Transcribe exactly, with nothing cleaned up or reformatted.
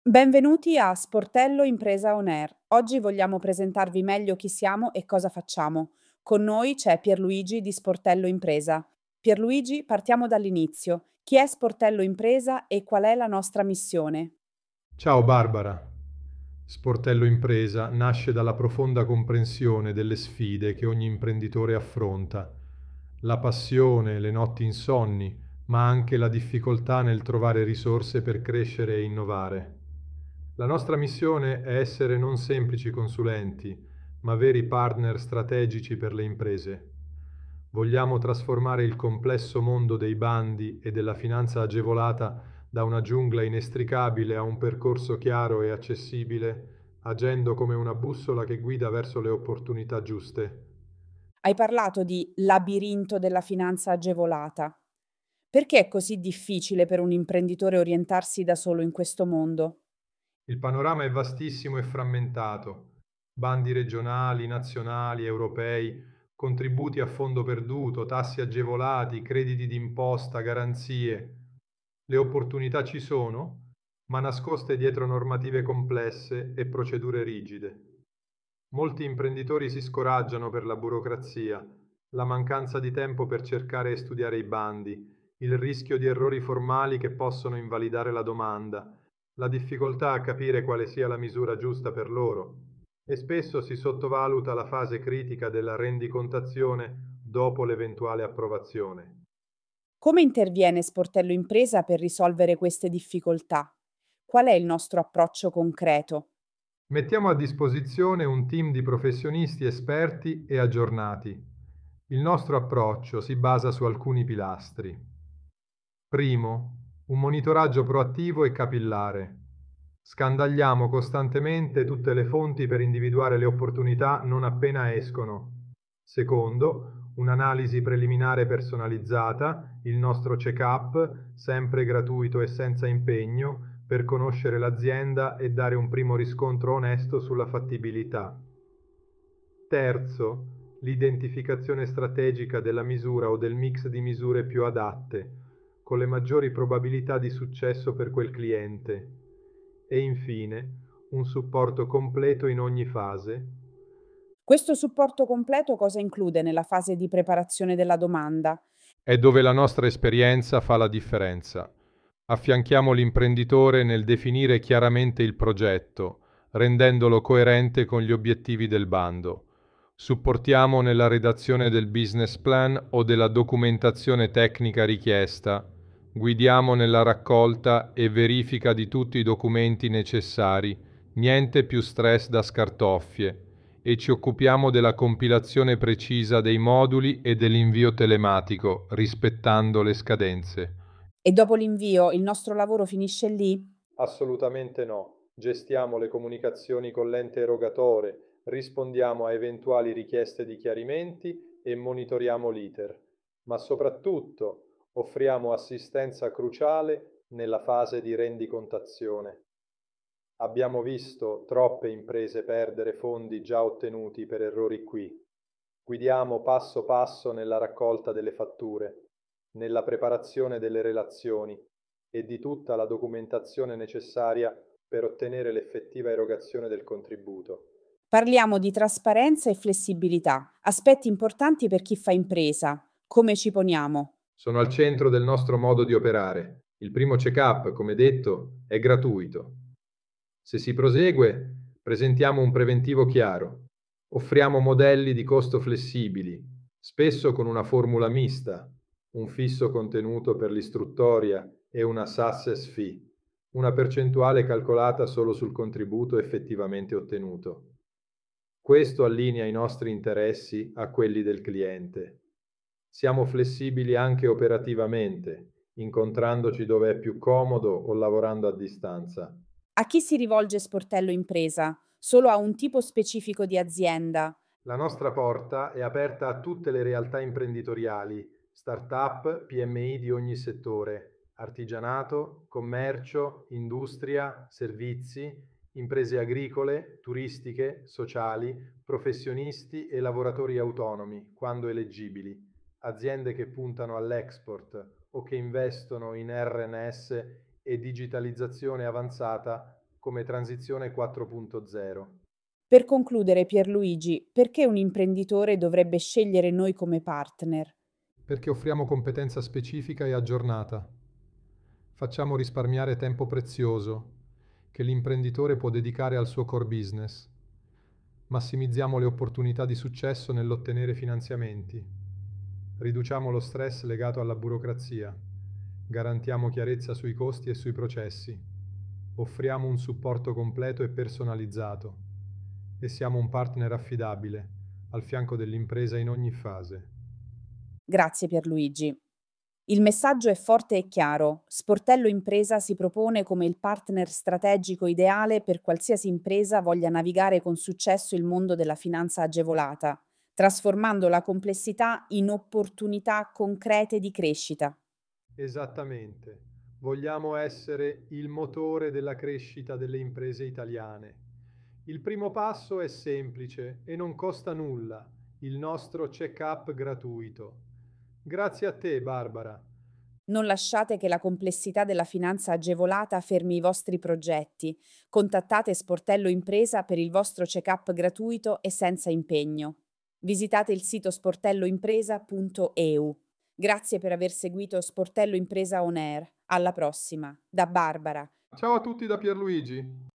Benvenuti a Sportello Impresa On Air. Oggi vogliamo presentarvi meglio chi siamo e cosa facciamo. Con noi c'è Pierluigi di Sportello Impresa. Pierluigi, partiamo dall'inizio. Chi è Sportello Impresa e qual è la nostra missione? Ciao Barbara. Sportello Impresa nasce dalla profonda comprensione delle sfide che ogni imprenditore affronta, la passione, le notti insonni, ma anche la difficoltà nel trovare risorse per crescere e innovare. La nostra missione è essere non semplici consulenti, ma veri partner strategici per le imprese. Vogliamo trasformare il complesso mondo dei bandi e della finanza agevolata da una giungla inestricabile a un percorso chiaro e accessibile, agendo come una bussola che guida verso le opportunità giuste. Hai parlato di labirinto della finanza agevolata. Perché è così difficile per un imprenditore orientarsi da solo in questo mondo? Il panorama è vastissimo e frammentato. Bandi regionali, nazionali, europei, contributi a fondo perduto, tassi agevolati, crediti d'imposta, garanzie. Le opportunità ci sono, ma nascoste dietro normative complesse e procedure rigide. Molti imprenditori si scoraggiano per la burocrazia, la mancanza di tempo per cercare e studiare i bandi, il rischio di errori formali che possono invalidare la domanda, la difficoltà a capire quale sia la misura giusta per loro e spesso si sottovaluta la fase critica della rendicontazione dopo l'eventuale approvazione. Come interviene Sportello Impresa per risolvere queste difficoltà? Qual è il nostro approccio concreto? Mettiamo a disposizione un team di professionisti esperti e aggiornati. Il nostro approccio si basa su alcuni pilastri. Primo, un monitoraggio proattivo e capillare. Scandagliamo costantemente tutte le fonti per individuare le opportunità non appena escono. Secondo, un'analisi preliminare personalizzata, il nostro check-up, sempre gratuito e senza impegno, per conoscere l'azienda e dare un primo riscontro onesto sulla fattibilità. Terzo, l'identificazione strategica della misura o del mix di misure più adatte, con le maggiori probabilità di successo per quel cliente. E infine, un supporto completo in ogni fase. Questo supporto completo cosa include nella fase di preparazione della domanda? È dove la nostra esperienza fa la differenza. Affianchiamo l'imprenditore nel definire chiaramente il progetto, rendendolo coerente con gli obiettivi del bando. Supportiamo nella redazione del business plan o della documentazione tecnica richiesta. Guidiamo nella raccolta e verifica di tutti i documenti necessari. Niente più stress da scartoffie. E ci occupiamo della compilazione precisa dei moduli e dell'invio telematico, rispettando le scadenze. E dopo l'invio il nostro lavoro finisce lì? Assolutamente no. Gestiamo le comunicazioni con l'ente erogatore, rispondiamo a eventuali richieste di chiarimenti e monitoriamo l'iter, ma soprattutto offriamo assistenza cruciale nella fase di rendicontazione. Abbiamo visto troppe imprese perdere fondi già ottenuti per errori qui. Guidiamo passo passo nella raccolta delle fatture, nella preparazione delle relazioni e di tutta la documentazione necessaria per ottenere l'effettiva erogazione del contributo. Parliamo di trasparenza e flessibilità, aspetti importanti per chi fa impresa. Come ci poniamo? Sono al centro del nostro modo di operare. Il primo check-up, come detto, è gratuito. Se si prosegue, presentiamo un preventivo chiaro. Offriamo modelli di costo flessibili, spesso con una formula mista, un fisso contenuto per l'istruttoria e una success fee, una percentuale calcolata solo sul contributo effettivamente ottenuto. Questo allinea i nostri interessi a quelli del cliente. Siamo flessibili anche operativamente, incontrandoci dove è più comodo o lavorando a distanza. A chi si rivolge Sportello Impresa? Solo a un tipo specifico di azienda? La nostra porta è aperta a tutte le realtà imprenditoriali, start-up, P M I di ogni settore, artigianato, commercio, industria, servizi, imprese agricole, turistiche, sociali, professionisti e lavoratori autonomi, quando eleggibili, aziende che puntano all'export o che investono in R N S e digitalizzazione avanzata come Transizione quattro punto zero. Per concludere, Pierluigi, perché un imprenditore dovrebbe scegliere noi come partner? Perché offriamo competenza specifica e aggiornata. Facciamo risparmiare tempo prezioso che l'imprenditore può dedicare al suo core business. Massimizziamo le opportunità di successo nell'ottenere finanziamenti. Riduciamo lo stress legato alla burocrazia. Garantiamo chiarezza sui costi e sui processi. Offriamo un supporto completo e personalizzato. E siamo un partner affidabile, al fianco dell'impresa in ogni fase. Grazie Pierluigi. Il messaggio è forte e chiaro. Sportello Impresa si propone come il partner strategico ideale per qualsiasi impresa voglia navigare con successo il mondo della finanza agevolata, trasformando la complessità in opportunità concrete di crescita. Esattamente. Vogliamo essere il motore della crescita delle imprese italiane. Il primo passo è semplice e non costa nulla, il nostro check-up gratuito. Grazie a te, Barbara. Non lasciate che la complessità della finanza agevolata fermi i vostri progetti. Contattate Sportello Impresa per il vostro check-up gratuito e senza impegno. Visitate il sito sportelloimpresa punto e u. Grazie per aver seguito Sportello Impresa On Air. Alla prossima. Da Barbara. Ciao a tutti da Pierluigi.